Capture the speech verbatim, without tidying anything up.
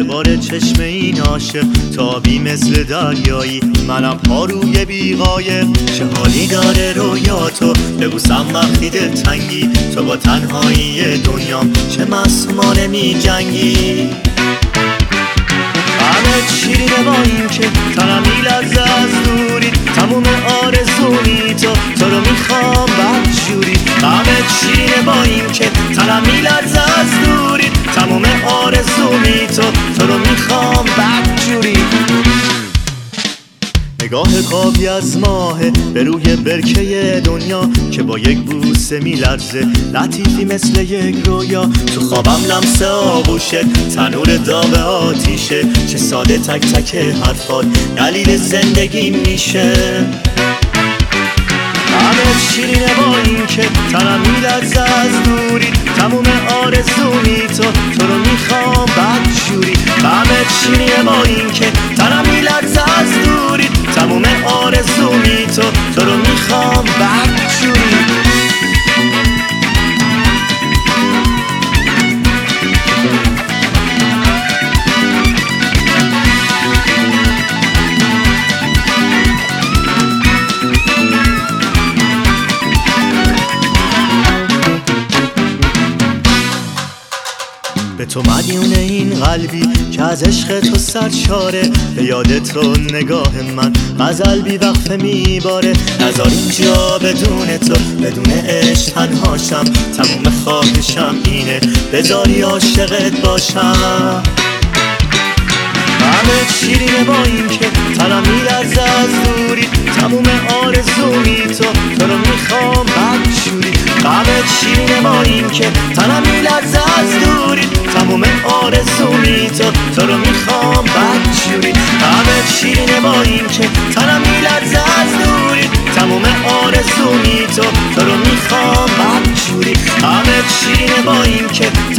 بار چشم این عاشق تابی مثل دریایی، منم پا روی بیقایق. چه حالی داره رویاتو ببوسم وقتی دلتنگی، تو با تنهایی دنیام چه معصومانه می جنگی. همه شیرینه با این که تنم میلرزه از دوری، تموم آرزومی تو تو رو میخوام بدجوری. همه شیرینه با این که تنم میلرزه از دوری، تموم آرزومی تو تو رو میخوام بدجوری. نگاه خوابی از ماهه به روی برکه دنیا که با یک بوسه میلرزه، لطیفی مثل یک رویا. تو خوابم لمس آغوشه، تنور داغ آتیشه، چه ساده تک تک حرفات دلیل زندگی میشه. همه شیرینه با این که تنم میلرزه از دوری، تموم آرزومی تو تو رو میخوام بدجوری. همه شیرینه با این که تنم میلرزه از دوری، تموم آرزومی تو تو رو میخوام بدجوری. به تو مدیون این قلبی که از عشق تو سرشاره، به یاد تو نگاه من غزل بی وقفه میباره. نذار اینجا بدون تو بدون عشق تنهاشم، تموم خواهشم اینه بذاری عاشقت باشم. همه شیرینه با این که تنم میلرزه از دوری، تموم آرزومی تو تو رو میخوام بدجوری. همه شیرینه با این که تنم میلرزه از دوری، تموم آرزومی تو تو رو میخوام بدجوری. همه شیرینه با این که تنم میلرزه از دوری، تموم آرزومی تو تو رو میخوام بدجوری. همه شیرینه با این که